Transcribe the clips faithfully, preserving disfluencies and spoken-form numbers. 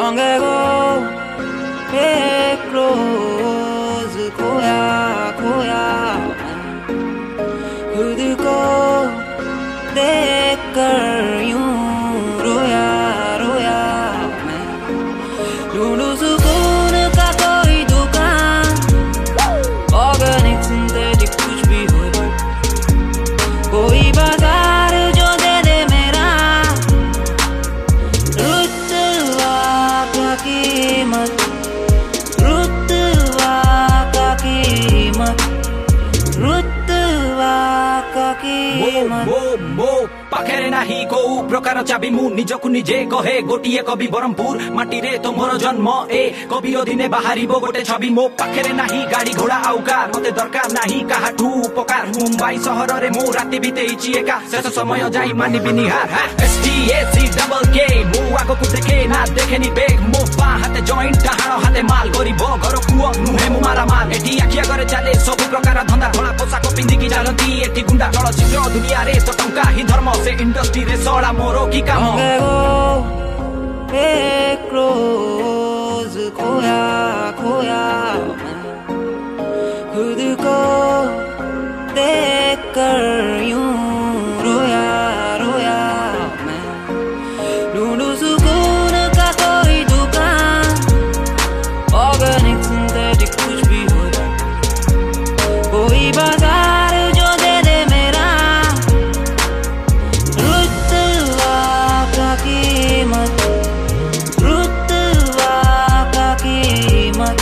long ago, एक रोज खोया खोया खुद को देखकर यूं रोया रोया मैं। ढूंढूं सुकून का कोई दुकान, ऑर्गेनिक सिंथेटिक कुछ भी हो, कोई बाजार जो दे दे मेरा रुतबा का कीमत, रुतबा का कीमत, रुतबा का कीमत। मो मो पाखेरे नाही कोउ प्रकार चाबी मु निजकु निजे कहे गोटिए कवि बरमपुर माटीरे तो मोर जन्म ए कवि अधीने बाहरिबो गोटे छवि। मो पाखेरे नाही गाड़ी घोड़ा आउ कार, मते दरकार नाही काहाठू उपकार। मुंबई सहर रे मु राति बितेइछि एका, शेष समय जाई मानिबिनी हार। S T A C double के मु आगकु देखे ना देखेनी बेग। मो बा हाते जॉइंट डाहाण हाते माल गरीब घर पुओ नुहे मु मारा माल। एठी आखिया करे चाले सब प्रकार धंदा, धड़ा पोशाक पिंधिकी चालती एठी गुंडा चलचित्र दुनिया रे तो टंका ही धर्म से इंडस्ट्री रे सड़ा मोरो की काम। एक रोज खोया खोया खुद को देखकर यूं रोया रोया मैं। ढूंढूं सुकून का कोई दुकान, ऑर्गेनिक सिंथेटिक कुछ भी हो, कोई बाजार जो दे दे मेरा रुतबा का कीमत, रुतबा का कीमत,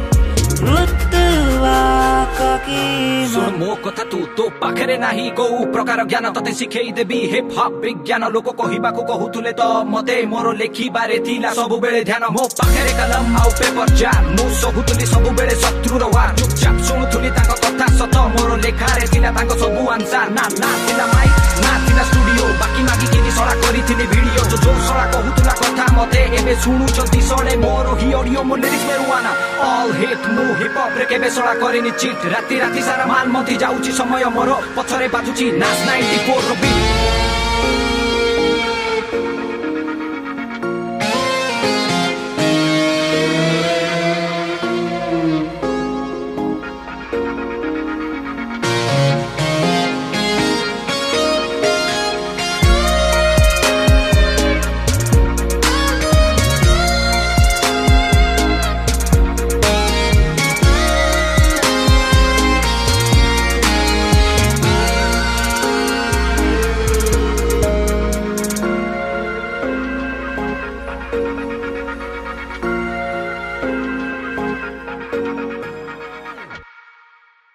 रुतबा का कीमत। मो कथा तू तो पाखेरे नाही कोउ प्रकार ज्ञान तते शिखेई देबी हिप हॉप विज्ञान। लोक कहिबाकू कहूतुले तो मते मोर लेखिबारे थिला सबु बेले ध्यान। मो पाखेरे कलम आउ पेपर जाम, मु सहुतुली सबु बेले शत्रुर वार। चुपचाप शुणुथुली तांको कथा सत, मोर लेखारे थिला तांको सबु आंसर। ना ना थिला माइक ना थिला स्टूडियो, बाकी मागी किनी सळा करिथिनी वीडियो। जो जो सळा कहूतुला कथा मते एबे शुणुचंती सळे मोर ही ऑडियो मो लिरिक्स मेरुआना। ऑल हिट मु हिप हॉप रे केबे सळा करिनी चिट, राति राति सारा माल मथि जाउची समय मोर पछरे बाजुची नाच नाइन्टी फोर रो बीट।